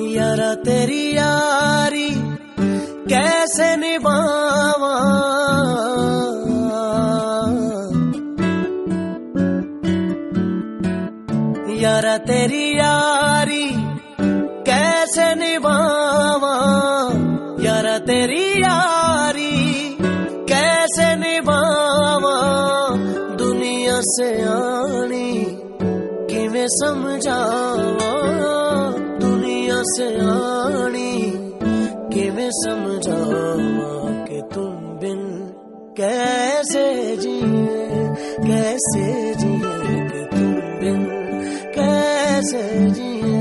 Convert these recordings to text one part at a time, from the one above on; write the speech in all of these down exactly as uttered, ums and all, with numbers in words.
यारा तेरी यारी कैसे निभावा, यारा तेरी यारी कैसे निभावा, यारा तेरी यारी कैसे निभावा। दुनिया से आनी किवें समझावा, दुनिया से आनी किवें समझावा कि तुम बिन कैसे जिए, कैसे जिए कि तुम बिन कैसे जिए।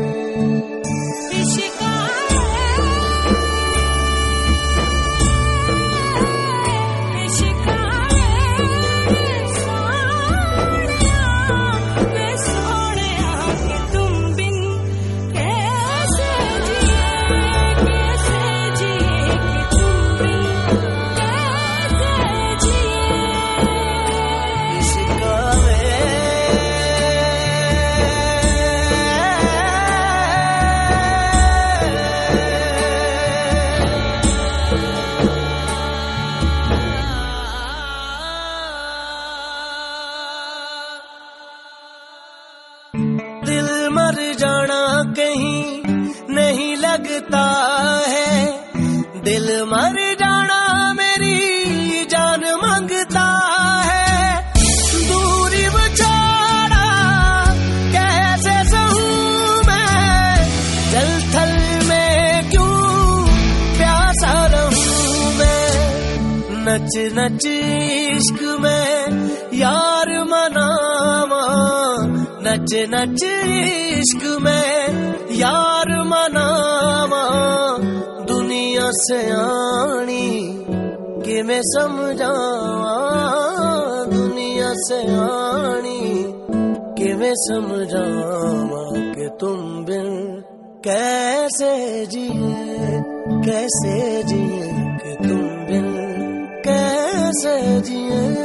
दिल मर जाना कहीं नहीं लगता है, दिल मर जाना मेरी जान मांगता है। दूरी बचाना कैसे सहूं मैं, जल थल में क्यों प्यासा रहूं मैं। नच नच इश्क में यार मनावा, नच नच इश्क में यार मनावा। दुनिया से आनी किवें समझावा, दुनिया से आनी किवें समझावा कि तुम बिन कैसे जिए, कैसे जिए कि तुम बिन कैसे जिए।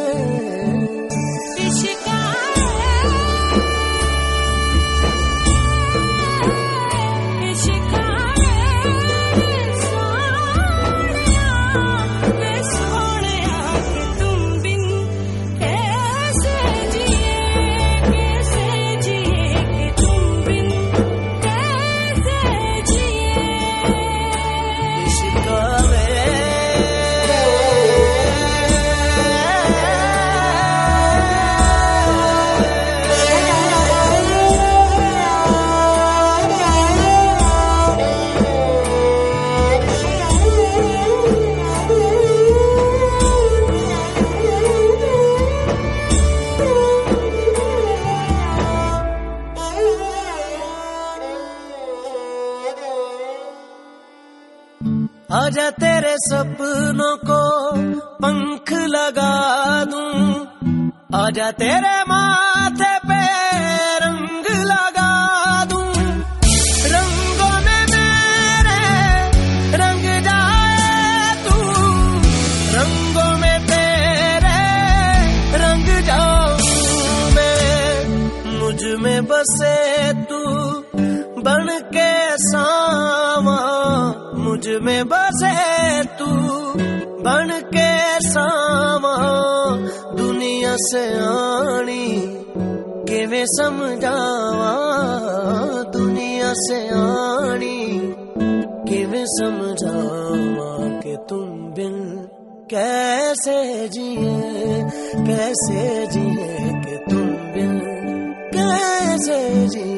आजा तेरे सपनों को पंख लगा दूं, आजा तेरे माथे पे रंग लगा दूं। रंगों में मेरे रंग जाए तू, रंगों में तेरे रंग जाऊं मैं। मुझ में बसे तू बन के सावा, मुझ में बसे तू बन के सावा। दुनिया से आनी किवें समझावा, दुनिया से आनी किवें समझावा कि तुम बिन कैसे जिए, कैसे जिए कि तुम बिन कैसे जिए।